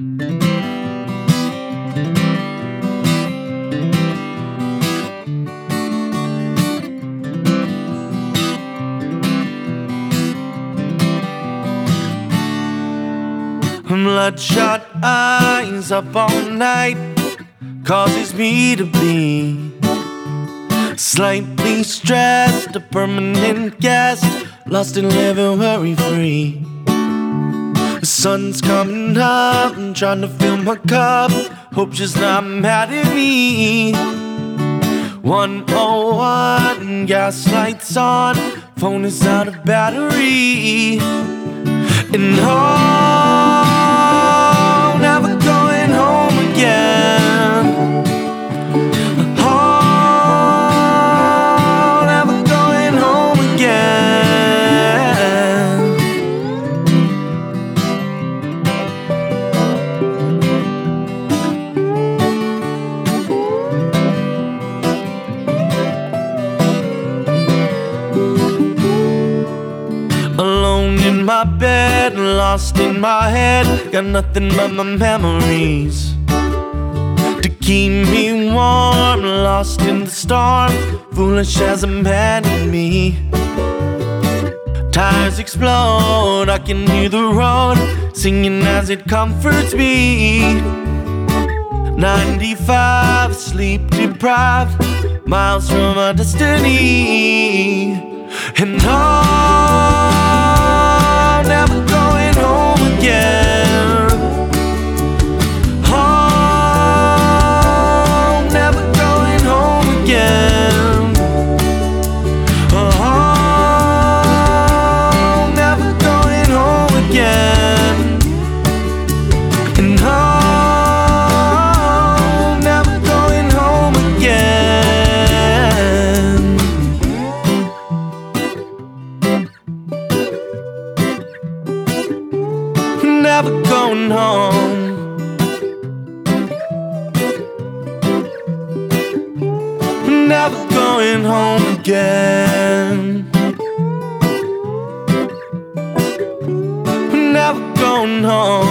Bloodshot eyes up all night causes me to be slightly stressed, a permanent guest, lost and living worry-free. The sun's coming up, I'm trying to fill my cup, hope she's not mad at me. 101, gas lights on, phone is out of battery. And oh, never going home again. Oh, never going home again. Alone in my bed, lost in my head, got nothing but my memories to keep me warm, lost in the storm, foolish as a man in me. Tires explode, I can hear the road singing as it comforts me. 95, sleep deprived, miles from my destiny. And oh, never going home again. Oh, never going home again. Oh, never going home again. And oh, never going home again. Never going home. Never going home again. Never going home.